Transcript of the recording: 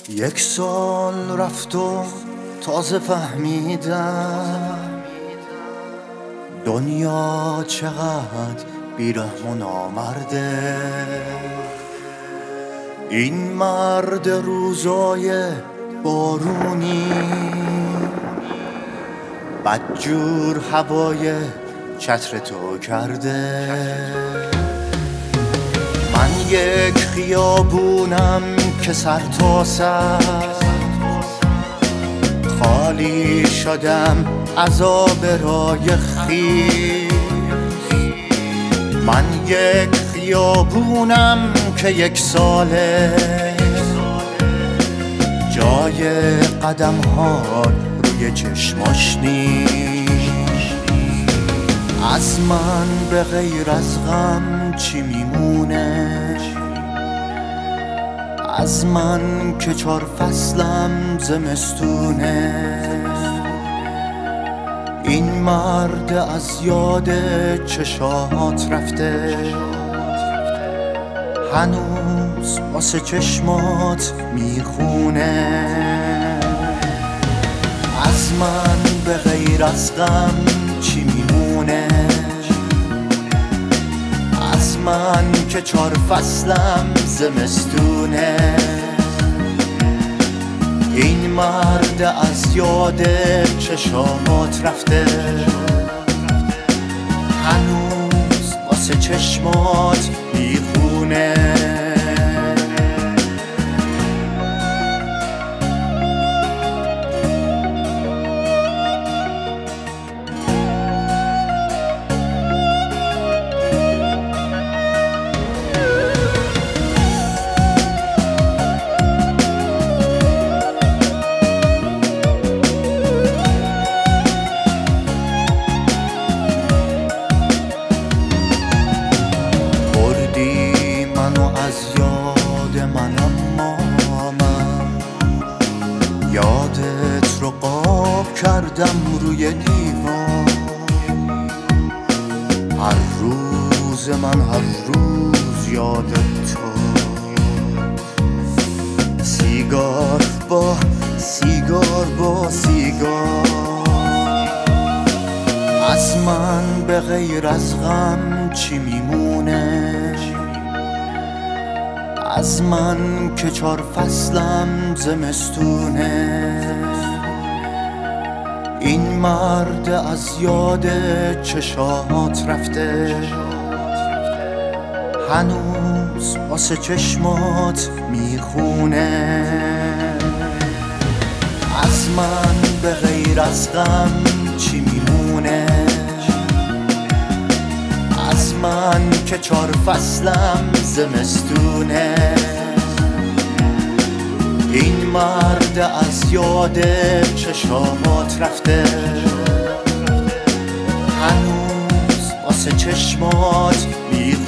یک سال رفت و تازه فهمیدم دنیا چقدر بیرحم و نامرده. این مرد روزای بارونی بدجور هوای چتر تو کرده. من یک خیابونم که سر تا سر خالی شدم از آبرای خویش. من یک خیابونم که یک ساله جای قدم ها روی چشماش نیست. از من به غیر از غم چی میمونه؟ از من که 4 فصلم زمستونه. این مرد از یاد چشات رفته، هنوز واسه چشمات میخونه. از من به غیر از غم چی میمونه؟ از من که 4 فصلم زمستونه. این مرد از یاد چشمات رفته، هنوز واسه چشمات میخونه. از یاد من، اما من یادت رو قاب کردم روی دیوار. هر روز من هر روز یادت تو، سیگار با سیگار با سیگار. از من به غیر از غم چی میمونه؟ از من که 4 فصلم زمستونه. این مرد از یاد چشات رفته، هنوز واسه چشمات میخونه. از من به غیر از غم چی میمونه؟ از من که 4 فصلم زمستونه. این مرد از یاد چشمات رفته، هنوز واسه چشمات میخونه.